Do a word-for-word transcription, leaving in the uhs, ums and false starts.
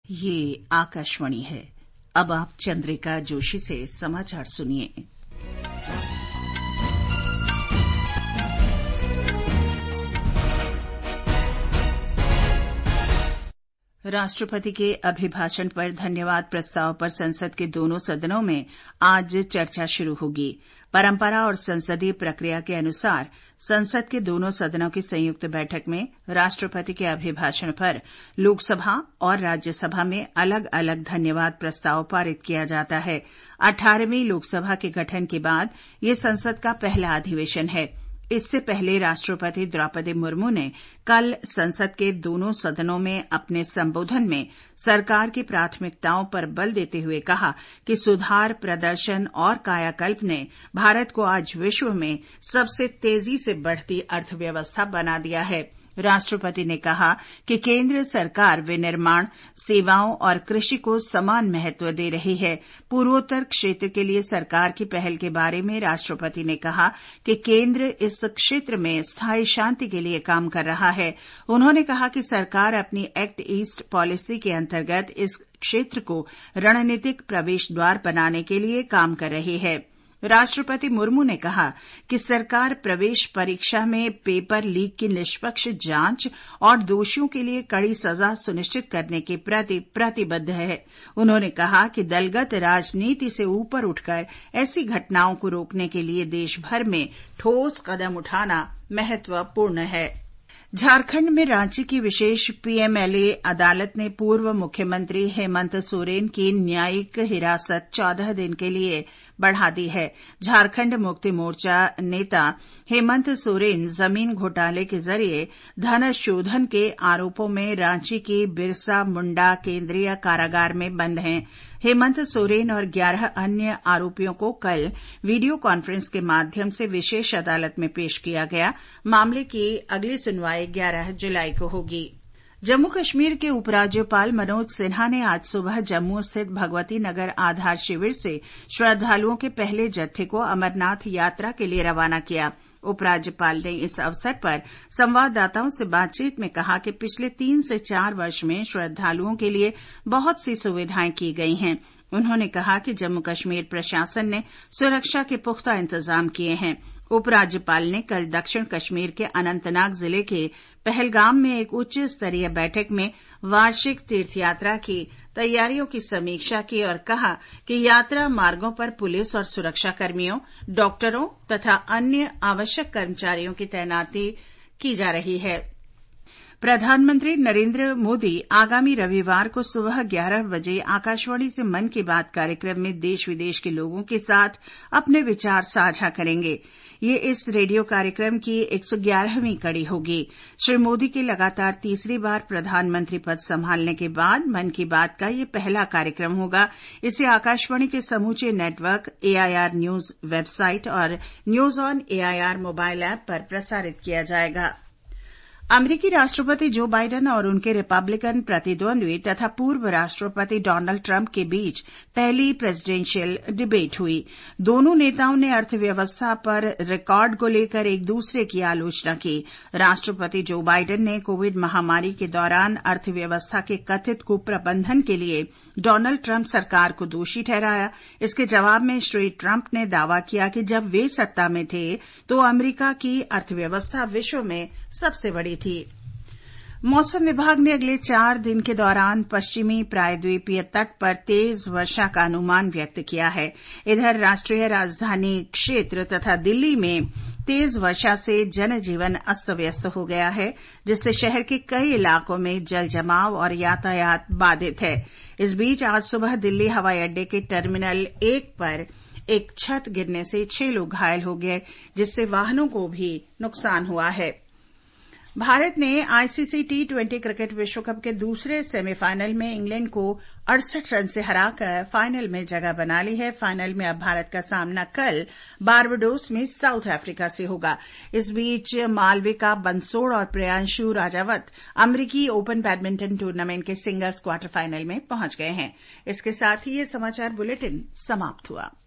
ये आकाशवाणी है। अब आप चंद्रिका जोशी से समाचार सुनिए। राष्ट्रपति के अभिभाषण पर धन्यवाद प्रस्ताव पर संसद के दोनों सदनों में आज चर्चा शुरू होगी। परंपरा और संसदीय प्रक्रिया के अनुसार संसद के दोनों सदनों की संयुक्त बैठक में राष्ट्रपति के अभिभाषण पर लोकसभा और राज्यसभा में अलग अलग धन्यवाद प्रस्ताव पारित किया जाता है। अठारहवीं लोकसभा के गठन के बाद ये संसद का पहला अधिवेशन है। इससे पहले राष्ट्रपति द्रौपदी मुर्मू ने कल संसद के दोनों सदनों में अपने संबोधन में सरकार की प्राथमिकताओं पर बल देते हुए कहा कि सुधार, प्रदर्शन और कायाकल्प ने भारत को आज विश्व में सबसे तेजी से बढ़ती अर्थव्यवस्था बना दिया है। राष्ट्रपति ने कहा कि केंद्र सरकार विनिर्माण, सेवाओं और कृषि को समान महत्व दे रही है। पूर्वोत्तर क्षेत्र के लिए सरकार की पहल के बारे में राष्ट्रपति ने कहा कि केंद्र इस क्षेत्र में स्थायी शांति के लिए काम कर रहा है। उन्होंने कहा कि सरकार अपनी एक्ट ईस्ट पॉलिसी के अंतर्गत इस क्षेत्र को रणनीतिक प्रवेश द्वार बनाने के लिए काम कर रही है। राष्ट्रपति मुर्मू ने कहा कि सरकार प्रवेश परीक्षा में पेपर लीक की निष्पक्ष जांच और दोषियों के लिए कड़ी सजा सुनिश्चित करने के प्रति प्रतिबद्ध है। उन्होंने कहा कि दलगत राजनीति से ऊपर उठकर ऐसी घटनाओं को रोकने के लिए देश भर में ठोस कदम उठाना महत्वपूर्ण है। झारखंड में रांची की विशेष पीएमएलए अदालत ने पूर्व मुख्यमंत्री हेमंत सोरेन की न्यायिक हिरासत चौदह दिन के लिए बढ़ा दी है। झारखंड मुक्ति मोर्चा नेता हेमंत सोरेन जमीन घोटाले के जरिए धन शोधन के आरोपों में रांची की बिरसा मुंडा केंद्रीय कारागार में बंद हैं। हेमंत सोरेन और ग्यारह अन्य आरोपियों को कल वीडियो कॉन्फ्रेंस के माध्यम से विशेष अदालत में पेश किया गया। मामले की अगली सुनवाई ग्यारह जुलाई को होगी। जम्मू कश्मीर के उपराज्यपाल मनोज सिन्हा ने आज सुबह जम्मू स्थित भगवती नगर आधार शिविर से श्रद्धालुओं के पहले जत्थे को अमरनाथ यात्रा के लिए रवाना किया। उपराज्यपाल ने इस अवसर पर संवाददाताओं से बातचीत में कहा कि पिछले तीन से चार वर्ष में श्रद्धालुओं के लिए बहुत सी सुविधाएं की गई हैं। उन्होंने कहा कि जम्मू कश्मीर प्रशासन ने सुरक्षा के पुख्ता इंतजाम किए हैं। उपराज्यपाल ने कल दक्षिण कश्मीर के अनंतनाग जिले के पहलगाम में एक उच्च स्तरीय बैठक में वार्षिक तीर्थयात्रा की तैयारियों की समीक्षा की और कहा कि यात्रा मार्गों पर पुलिस और सुरक्षाकर्मियों, डॉक्टरों तथा अन्य आवश्यक कर्मचारियों की तैनाती की जा रही है। प्रधानमंत्री नरेंद्र मोदी आगामी रविवार को सुबह ग्यारह बजे आकाशवाणी से मन की बात कार्यक्रम में देश विदेश के लोगों के साथ अपने विचार साझा करेंगे। ये इस रेडियो कार्यक्रम की एक सौ ग्यारहवीं कड़ी होगी। श्री मोदी के लगातार तीसरी बार प्रधानमंत्री पद संभालने के बाद मन की बात का ये पहला कार्यक्रम होगा। इसे आकाशवाणी के समूचे नेटवर्क, एआईआर न्यूज वेबसाइट और news on AIR mobile app पर प्रसारित किया जाएगा। अमेरिकी राष्ट्रपति जो बाइडेन और उनके रिपब्लिकन प्रतिद्वंद्वी तथा पूर्व राष्ट्रपति डोनाल्ड ट्रंप के बीच पहली प्रेसिडेंशियल डिबेट हुई। दोनों नेताओं ने अर्थव्यवस्था पर रिकॉर्ड को लेकर एक दूसरे की आलोचना की। राष्ट्रपति जो बाइडेन ने कोविड महामारी के दौरान अर्थव्यवस्था के कथित कुप्रबंधन के लिए डोनाल्ड ट्रंप सरकार को दोषी ठहराया। इसके जवाब में श्री ट्रंप ने दावा किया कि जब वे सत्ता में थे तो अमेरिका की अर्थव्यवस्था विश्व में सबसे बड़ी थी। मौसम विभाग ने अगले चार दिन के दौरान पश्चिमी प्रायद्वीपीय तट पर तेज वर्षा का अनुमान व्यक्त किया है। इधर राष्ट्रीय राजधानी क्षेत्र तथा दिल्ली में तेज वर्षा से जनजीवन अस्त व्यस्त हो गया है, जिससे शहर के कई इलाकों में जल जमाव और यातायात बाधित है। इस बीच आज सुबह दिल्ली हवाई अड्डे के टर्मिनल एक पर एक छत गिरने से छह लोग घायल हो गए, जिससे वाहनों को भी नुकसान हुआ है। भारत ने आईसीसी टी ट्वेंटी क्रिकेट विश्व कप के दूसरे सेमीफाइनल में इंग्लैंड को अड़सठ रन से हराकर फाइनल में जगह बना ली है। फाइनल में अब भारत का सामना कल बारबाडोस में साउथ अफ्रीका से होगा। इस बीच मालविका बंसोड़ और प्रियांशु राजावत अमेरिकी ओपन बैडमिंटन टूर्नामेंट के सिंगल्स क्वार्टर फाइनल में पहुंच गए हैं। इसके साथ ही ये समाचार बुलेटिन समाप्त हुआ।